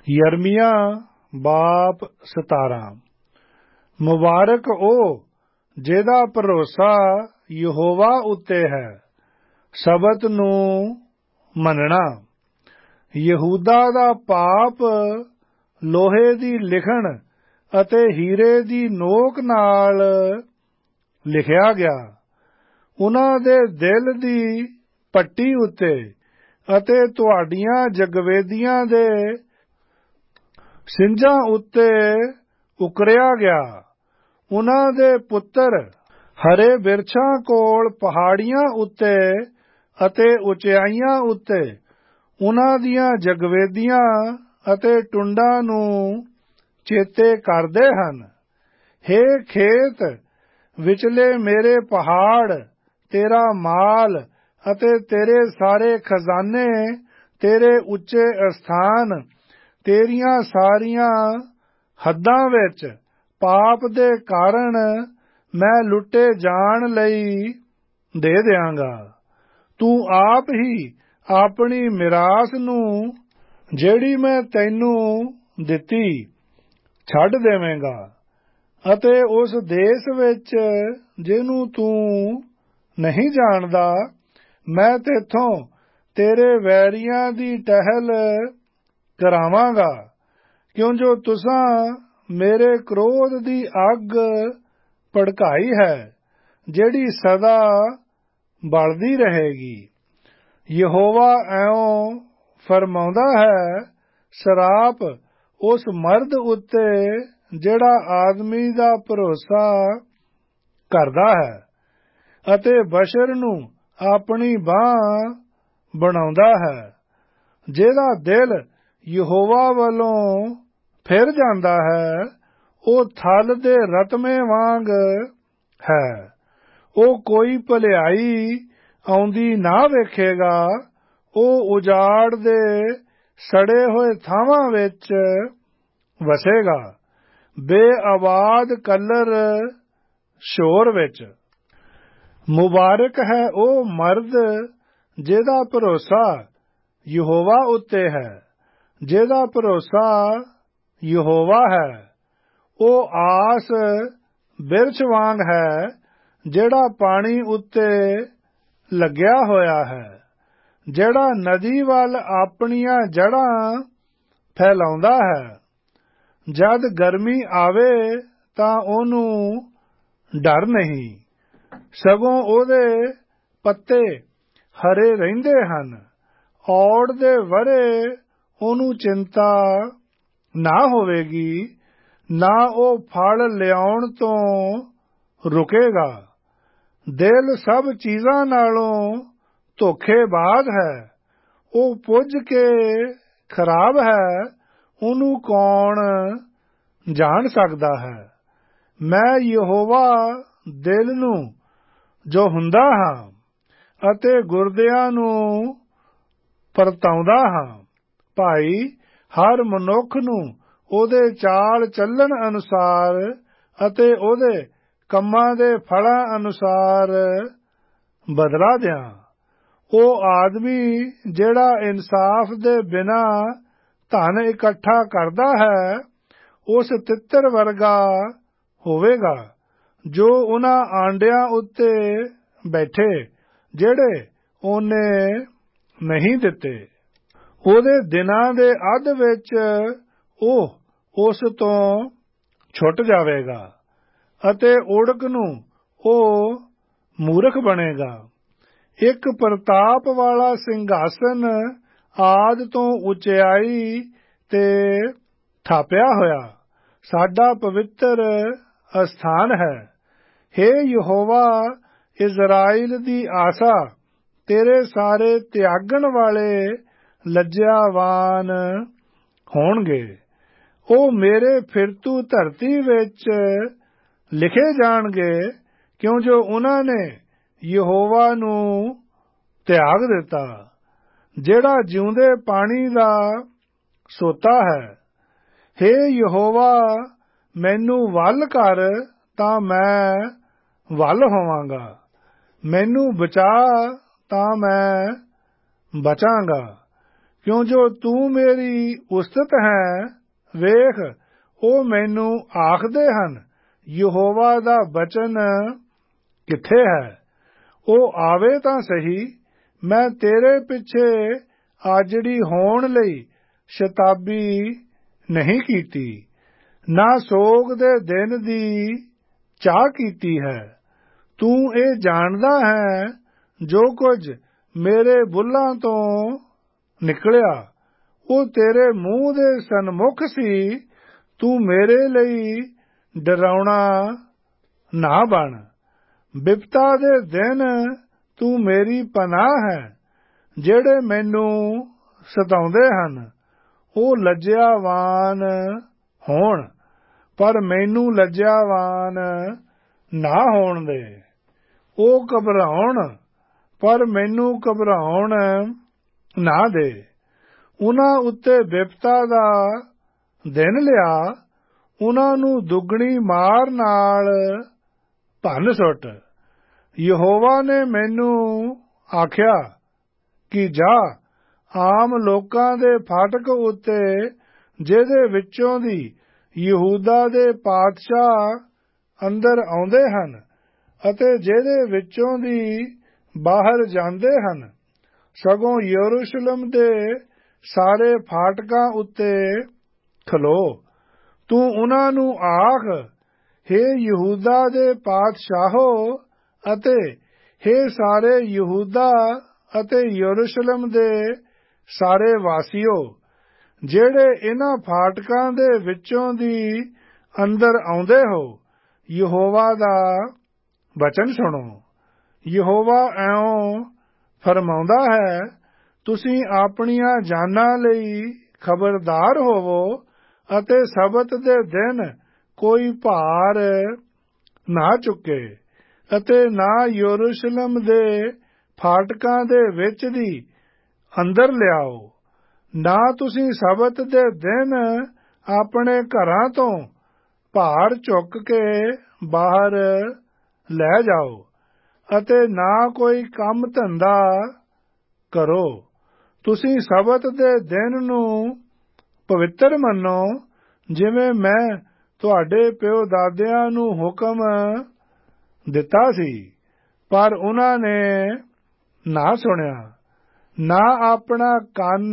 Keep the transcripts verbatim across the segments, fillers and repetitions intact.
ਯਰਮੀਆ ਬਾਪ ਸਤਾਰਾਂ। ਮੁਬਾਰਕ ਉਹ ਜਿਹਦਾ ਭਰੋਸਾ ਯਹੋਵਾ ਉੱਤੇ ਹੈ, ਸਬਤ ਨੂੰ ਮੰਨਣਾ। ਯਹੂਦਾ ਦਾ ਪਾਪ ਲੋਹੇ ਦੀ ਲਿਖਣ ਅਤੇ ਹੀਰੇ ਦੀ ਨੋਕ ਨਾਲ ਲਿਖਿਆ ਗਿਆ। ਉਹਨਾਂ ਦੇ ਦਿਲ ਦੀ ਪੱਟੀ ਉੱਤੇ ਅਤੇ ਤੁਹਾਡੀਆਂ ਜਗਵੇਦੀਆਂ ਦੇ ਸਿੰਜਾਂ ਉੱਤੇ ਉਕਰਿਆ ਗਿਆ। ਉਹਨਾਂ ਦੇ ਪੁੱਤਰ ਹਰੇ ਬਿਰਛਾਂ ਕੋਲ ਪਹਾੜੀਆਂ ਉੱਤੇ ਅਤੇ ਉਚਾਈਆਂ ਉੱਤੇ ਉਹਨਾਂ ਦੀਆਂ ਜਗਵੇਦੀਆਂ ਅਤੇ ਟੁੰਡਾਂ ਨੂੰ ਚੇਤੇ ਕਰਦੇ ਹਨ। ਹੇ ਖੇਤ ਵਿਚਲੇ ਮੇਰੇ ਪਹਾੜ, ਤੇਰਾ ਮਾਲ ਅਤੇ ਤੇਰੇ ਸਾਰੇ ਖਜ਼ਾਨੇ, ਤੇਰੇ ਉੱਚੇ ਅਸਥਾਨ, ਤੇਰੀਆਂ ਸਾਰੀਆਂ ਹੱਦਾਂ ਵਿੱਚ ਪਾਪ ਦੇ ਕਾਰਨ ਮੈਂ ਲੁੱਟੇ ਜਾਣ ਲਈ ਦੇ ਦਿਆਂਗਾ। ਤੂੰ ਆਪ ਹੀ ਆਪਣੀ ਮਿਰਾਸ ਨੂੰ, ਜਿਹੜੀ ਮੈਂ ਤੈਨੂੰ ਦਿੱਤੀ, ਛੱਡ ਦੇਵੇਂਗਾ ਅਤੇ ਉਸ ਦੇਸ਼ ਵਿੱਚ ਜਿਹਨੂੰ ਤੂੰ ਨਹੀਂ ਜਾਣਦਾ, ਮੈਂ ਤੈਥੋਂ ਤੇਰੇ ਵੈਰੀਆਂ ਦੀ ਟਹਿਲ ਕਰਾਵਾਂਗਾ, ਕਿਉਂ ਜੋ ਤੁਸਾਂ ਮੇਰੇ ਕ੍ਰੋਧ ਦੀ ਅੱਗ ਭੜਕਾਈ ਹੈ, ਜਿਹੜੀ ਸਦਾ ਬਲਦੀ ਰਹੇਗੀ। ਯਹੋਵਾ ਇਉਂ ਫਰਮਾਉਂਦਾ ਹੈ, ਸਰਾਪ ਉਸ ਮਰਦ ਉੱਤੇ ਜਿਹੜਾ ਆਦਮੀ ਦਾ ਭਰੋਸਾ ਕਰਦਾ ਹੈ ਅਤੇ ਬਸ਼ਰ ਨੂੰ ਆਪਣੀ ਬਾਂਹ ਬਣਾਉਂਦਾ ਹੈ, ਜਿਹਦਾ ਦਿਲ ਯਹੋਵਾ ਵੱਲੋਂ ਫਿਰ ਜਾਂਦਾ ਹੈ। ਉਹ ਥਲ ਦੇ ਰਤਮੇ ਵਾਂਗ ਹੈ, ਉਹ ਕੋਈ ਭਲਾਈ ਆਉਂਦੀ ਨਾ ਵੇਖੇਗਾ। ਉਹ ਉਜਾੜ ਦੇ ਸੜੇ ਹੋਏ ਥਾਵਾਂ ਵਿੱਚ ਵਸੇਗਾ, ਬੇਆਬਾਦ ਕਲਰ ਸ਼ੋਰ ਵਿੱਚ। ਮੁਬਾਰਕ ਹੈ ਉਹ ਮਰਦ ਜਿਹਦਾ ਭਰੋਸਾ ਯਹੋਵਾ ਉੱਤੇ ਹੈ, ਜਿਹਦਾ ਭਰੋਸਾ ਯਹੋਵਾ ਹੈ। ਉਹ ਆਸ ਬਿਰਛ ਵਾਂਗ ਹੈ, ਜਿਹੜਾ ਪਾਣੀ ਉੱਤੇ ਲੱਗਿਆ ਹੋਇਆ ਹੈ, ਜਿਹੜਾ ਨਦੀ ਵੱਲ ਆਪਣੀਆਂ ਜੜ੍ਹਾਂ ਫੈਲਾਉਂਦਾ ਹੈ। ਜਦ ਗਰਮੀ ਆਵੇ ਤਾਂ ਉਹਨੂੰ ਡਰ ਨਹੀਂ, ਸਗੋਂ ਉਹਦੇ ਪੱਤੇ ਹਰੇ ਰਹਿੰਦੇ ਹਨ। ਔੜ ਦੇ ਵਰ੍ਹੇ ਉਹਨੂੰ ਚਿੰਤਾ ਨਾ ਹੋਵੇਗੀ, ਨਾ ਉਹ ਫਲ ਲਿਆਉਣ ਤੋਂ ਰੁਕੇਗਾ। ਦਿਲ ਸਭ ਚੀਜ਼ਾਂ ਨਾਲੋਂ ਧੋਖੇਬਾਜ਼ ਹੈ, ਉਹ ਪੁੱਜ ਕੇ ਖਰਾਬ ਹੈ, ਉਹਨੂੰ ਕੌਣ ਜਾਣ ਸਕਦਾ ਹੈ। ਮੈਂ ਯਹੋਵਾ ਦਿਲ ਨੂੰ ਜੋ ਹੁੰਦਾ ਹਾਂ ਅਤੇ ਗੁਰਦਿਆਂ ਨੂੰ ਪਰਤਾਉਂਦਾ ਹਾਂ। ਭਾਈ ਹਰ ਮਨੁੱਖ ਨੂੰ ਉਹਦੇ ਚਾਲ ਚੱਲਣ ਅਨੁਸਾਰ ਅਤੇ ਉਹਦੇ ਕੰਮਾਂ ਦੇ ਫਲਾਂ ਅਨੁਸਾਰ ਬਦਲਾ ਦਿਆਂ। ਉਹ ਆਦਮੀ ਜਿਹੜਾ ਇਨਸਾਫ ਦੇ ਬਿਨਾਂ ਧਨ ਇਕੱਠਾ ਕਰਦਾ ਹੈ, ਉਸ ਤਿੱਤਰ ਵਰਗਾ ਹੋਵੇਗਾ ਜੋ ਉਹਨਾਂ ਆਂਡਿਆਂ ਉੱਤੇ ਬੈਠੇ, ਜਿਹੜੇ ਉਹਨੇ ਨਹੀਂ ਦਿੱਤੇ। ਉਹਦੇ ਦਿਨਾਂ ਦੇ ਅੱਧ ਵਿੱਚ ਉਹ ਉਸ ਤੋਂ ਛੁੱਟ ਜਾਵੇਗਾ ਅਤੇ ਉੜਕ ਨੂੰ ਉਹ ਮੂਰਖ ਬਣੇਗਾ। ਇੱਕ ਪ੍ਰਤਾਪ ਵਾਲਾ ਸਿੰਘਾਸਨ ਆਦਿ ਤੋਂ ਉਚਾਈ ਤੇ ਥਾਪਿਆ ਹੋਇਆ ਸਾਡਾ ਪਵਿੱਤਰ ਅਸਥਾਨ ਹੈ। ਹੇ ਯਹੋਵਾ, ਇਜ਼ਰਾਈਲ ਦੀ ਆਸਾ, ਤੇਰੇ ਸਾਰੇ ਤਿਆਗਣ ਵਾਲੇ ਲੱਜਿਆਵਾਨ ਹੋਣਗੇ। ਉਹ ਮੇਰੇ ਫਿਰਤੂ ਧਰਤੀ ਵਿੱਚ ਲਿਖੇ ਜਾਣਗੇ, ਕਿਉਂ ਜੋ ਉਹਨਾਂ ਨੇ ਯਹੋਵਾ ਨੂੰ ਤਿਆਗ ਦਿੱਤਾ, ਜਿਹੜਾ ਜਿਉਂਦੇ ਪਾਣੀ ਦਾ ਸੋਤਾ ਹੈ। ਹੇ ਯਹੋਵਾ, ਮੈਨੂੰ ਵੱਲ ਕਰ ਤਾਂ ਮੈਂ ਵੱਲ ਹੋਵਾਂਗਾ, ਮੈਨੂੰ ਬਚਾ ਤਾਂ ਮੈਂ ਬਚਾਂਗਾ, ਕਿਉਂ ਜੋ ਤੂੰ ਮੇਰੀ ਉਸਤਤ ਹੈ। ਵੇਖ, ਉਹ ਮੈਨੂੰ ਆਖਦੇ ਹਨ, ਯਹੋਵਾ ਦਾ ਬਚਨ ਕਿੱਥੇ ਹੈ? ਉਹ ਆਵੇ ਤਾਂ ਸਹੀ। ਮੈਂ ਤੇਰੇ ਪਿੱਛੇ ਆਜੜੀ ਹੋਣ ਲਈ ਸ਼ਤਾਬੀ ਨਹੀਂ ਕੀਤੀ, ਨਾ ਸੋਗ ਦੇ ਦਿਨ ਦੀ ਚਾਹ ਕੀਤੀ ਹੈ। ਤੂੰ ਇਹ ਜਾਣਦਾ ਹੈ ਜੋ ਕੁਝ ਮੇਰੇ ਬੁੱਲ੍ਹਾਂ ਤੋਂ ਨਿਕਲਿਆ, ਉਹ ਤੇਰੇ ਮੂੰਹ ਦੇ ਸਨਮੁਖ ਸੀ। ਤੂੰ ਮੇਰੇ ਲਈ ਡਰਾਉਣਾ ਨਾ ਬਣ। ਬਿਪਤਾ ਦੇ ਦਿਨ ਤੂੰ ਮੇਰੀ ਪਨਾਹ ਹੈ। ਜਿਹੜੇ ਮੈਨੂੰ ਸਤਾਉਂਦੇ ਹਨ ਉਹ ਲੱਜਿਆਵਾਨ ਹੋਣ, ਪਰ ਮੈਨੂੰ ਲੱਜਿਆਵਾਨ ਨਾ ਹੋਣ ਦੇ। ਉਹ ਘਬਰਾਉਣ, ਪਰ ਮੈਨੂੰ ਘਬਰਾਉਣ ਨਾ ਦੇ। ਉਨ੍ਹਾਂ ਉੱਤੇ ਬਿਪਤਾ ਦਾ ਦਿਨ ਲਿਆ, ਉਨ੍ਹਾਂ ਨੂੰ ਦੁੱਗਣੀ ਮਾਰ ਨਾਲ ਭੰਨ ਸੁੱਟ। ਯਹੋਵਾ ਨੇ ਮੈਨੂੰ ਆਖਿਆ ਕਿ ਜਾ, ਆਮ ਲੋਕਾਂ ਦੇ ਫਾਟਕ ਉੱਤੇ ਜਿਹਦੇ ਵਿੱਚੋਂ ਦੀ ਯਹੂਦਾ ਦੇ ਪਾਤਸ਼ਾਹ ਅੰਦਰ ਆਉਂਦੇ ਹਨ ਅਤੇ ਜਿਹਦੇ ਵਿੱਚੋਂ ਦੀ ਬਾਹਰ ਜਾਂਦੇ ਹਨ, ਸਗੋਂ ਯਰੂਸ਼ਲਮ ਦੇ ਸਾਰੇ ਫਾਟਕਾਂ ਉੱਤੇ ਖਲੋ। ਤੂੰ ਉਨ੍ਹਾਂ ਨੂੰ ਆਖ, ਹੇ ਯਹੂਦਾ ਦੇ ਪਾਤਸ਼ਾਹੋ ਅਤੇ ਹੇ ਸਾਰੇ ਯਹੂਦਾ ਅਤੇ ਯਰੂਸ਼ਲਮ ਦੇ ਸਾਰੇ ਵਾਸੀਓ, ਜਿਹੜੇ ਇਨ੍ਹਾਂ ਫਾਟਕਾਂ ਦੇ ਵਿੱਚੋਂ ਦੀ ਅੰਦਰ ਆਉਂਦੇ ਹੋ, ਯਹੋਵਾ ਦਾ ਵਚਨ ਸੁਣੋ। ਯਹੋਵਾ ਇਉਂ ਫਰਮਾਉਂਦਾ ਹੈ, ਤੁਸੀਂ ਆਪਣੀਆਂ ਜਾਨਾਂ ਲਈ ਖਬਰਦਾਰ ਹੋਵੋ ਅਤੇ ਸਬਤ ਦੇ ਦਿਨ ਕੋਈ ਭਾਰ ਨਾ ਚੁੱਕੇ ਅਤੇ ਨਾ ਯਰੂਸ਼ਲਮ ਦੇ ਫਾਟਕਾਂ ਦੇ ਵਿੱਚ ਦੀ ਅੰਦਰ ਲਿਆਓ। ਨਾ ਤੁਸੀਂ ਸਬਤ ਦੇ ਦਿਨ ਆਪਣੇ ਘਰਾਂ ਤੋਂ ਭਾਰ ਚੁੱਕ ਕੇ ਬਾਹਰ ਲੈ ਜਾਓ ਅਤੇ ਨਾ ਕੋਈ ਕੰਮ ਧੰਦਾ ਕਰੋ। ਤੁਸੀਂ ਸਬਤ ਦੇ ਦਿਨ ਨੂੰ ਪਵਿੱਤਰ ਮੰਨੋ, ਜਿਵੇਂ ਮੈਂ ਤੁਹਾਡੇ ਪਿਓ ਦਾਦਿਆਂ ਨੂੰ ਹੁਕਮ ਦਿੱਤਾ ਸੀ। ਪਰ ਉਨ੍ਹਾਂ ਨੇ ਨਾ ਸੁਣਿਆ, ਨਾ ਆਪਣਾ ਕੰਨ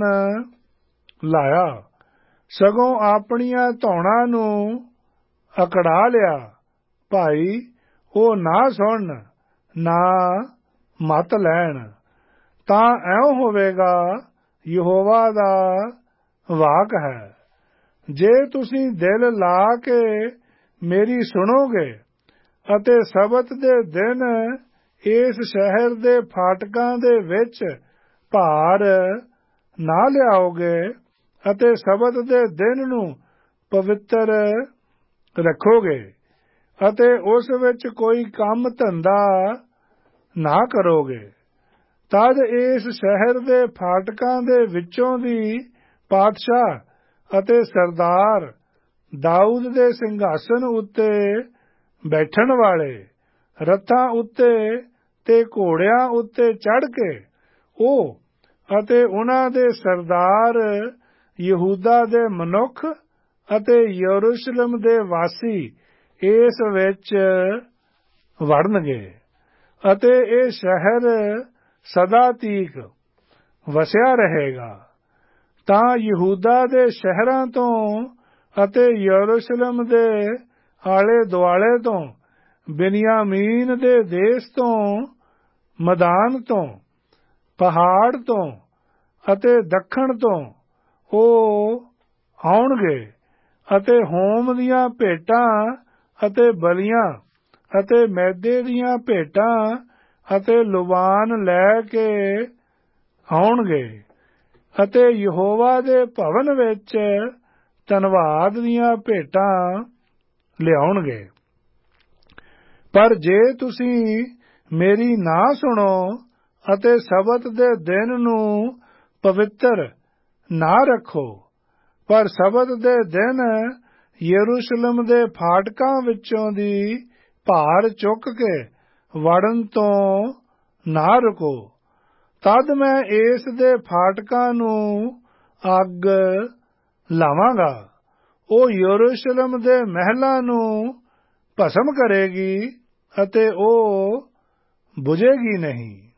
ਲਾਇਆ, ਸਗੋਂ ਆਪਣੀਆਂ ਧੌਣਾਂ ਨੂੰ ਅਕੜਾ ਲਿਆ। ਭਾਈ, ਉਹ ਨਾ ਸੁਣਨ ਨਾ ਮਤ ਲੈਣ, ਤਾਂ ਇਉਂ ਹੋਵੇਗਾ, ਯਹੋਵਾ ਦਾ ਵਾਕ ਹੈ। ਜੇ ਤੁਸੀਂ ਦਿਲ ਲਾ ਕੇ ਮੇਰੀ ਸੁਣੋਗੇ ਅਤੇ ਸਬਤ ਦੇ ਦਿਨ ਇਸ ਸ਼ਹਿਰ ਦੇ ਫਾਟਕਾਂ ਦੇ ਵਿੱਚ ਭਾਰ ਨਾ ਲਿਆਓਗੇ ਅਤੇ ਸਬਤ ਦੇ ਦਿਨ ਨੂੰ ਪਵਿੱਤਰ ਰੱਖੋਗੇ ਅਤੇ ਉਸ ਵਿੱਚ ਕੋਈ ਕੰਮ ਧੰਦਾ ਨਾ ਕਰੋਗੇ, ਤਦ ਇਸ ਸ਼ਹਿਰ ਦੇ ਫਾਟਕਾਂ ਦੇ ਵਿੱਚੋਂ ਦੀ ਪਾਤਸ਼ਾਹ ਅਤੇ ਸਰਦਾਰ ਦਾਊਦ ਦੇ ਸਿੰਘਾਸਨ ਉੱਤੇ ਬੈਠਣ ਵਾਲੇ, ਰੱਥਾਂ ਉੱਤੇ ਤੇ ਘੋੜਿਆਂ ਉੱਤੇ ਚੜ੍ਹ ਕੇ ਉਹ ਅਤੇ ਉਨ੍ਹਾਂ ਦੇ ਸਰਦਾਰ ਯਹੂਦਾ ਦੇ ਮਨੁੱਖ ਅਤੇ ਯਰੂਸ਼ਲਮ ਦੇ ਵਾਸੀ ਇਸ ਵਿੱਚ ਵੜਨਗੇ ਅਤੇ ਇਹ ਸ਼ਹਿਰ ਸਦਾ ਤੀਕ ਵਸਿਆ ਰਹੇਗਾ। ਤਾਂ ਯਹੂਦਾ ਦੇ ਸ਼ਹਿਰਾਂ ਤੋਂ ਅਤੇ ਯਰੂਸ਼ਲਮ ਦੇ ਆਲੇ ਦੁਆਲੇ ਤੋਂ, ਬਿਨਯਾਮੀਨ ਦੇ ਦੇਸ਼ ਤੋਂ, ਮੈਦਾਨ ਤੋਂ, ਪਹਾੜ ਤੋਂ ਅਤੇ ਦੱਖਣ ਤੋਂ ਉਹ ਆਉਣਗੇ ਅਤੇ ਹੋਮ ਦੀਆਂ ਭੇਟਾਂ ਅਤੇ ਬਲੀਆਂ ਅਤੇ ਮੈਦੇ ਦੀਆਂ ਭੇਟਾਂ ਅਤੇ ਲੁਬਾਨ ਲੈ ਕੇ ਆਉਣਗੇ ਅਤੇ ਯਹੋਵਾ ਦੇ ਭਵਨ ਵਿੱਚ ਧੰਨਵਾਦ ਦੀਆਂ ਭੇਟਾਂ ਲਿਆਉਣਗੇ। ਪਰ ਜੇ ਤੁਸੀਂ ਮੇਰੀ ਨਾ ਸੁਣੋ ਅਤੇ ਸਬਤ ਦੇ ਦਿਨ ਨੂੰ ਪਵਿੱਤਰ ਨਾ ਰੱਖੋ, ਪਰ ਸਬਤ ਦੇ ਦਿਨ ਯਰੂਸ਼ਲਮ ਦੇ ਫਾਟਕਾਂ ਵਿੱਚੋਂ ਦੀ ਭਾਰ ਚੁੱਕ ਕੇ ਵੜਨ ਤੋਂ ਨਾ ਰੁਕੋ, ਤਦ ਮੈਂ ਇਸ ਦੇ ਫਾਟਕਾਂ ਨੂੰ ਅੱਗ ਲਾਵਾਂਗਾ। ਉਹ ਯਰੂਸ਼ਲਮ ਦੇ ਮਹਿਲਾਂ ਨੂੰ ਭਸਮ ਕਰੇਗੀ ਅਤੇ ਉਹ ਬੁਝੇਗੀ ਨਹੀਂ।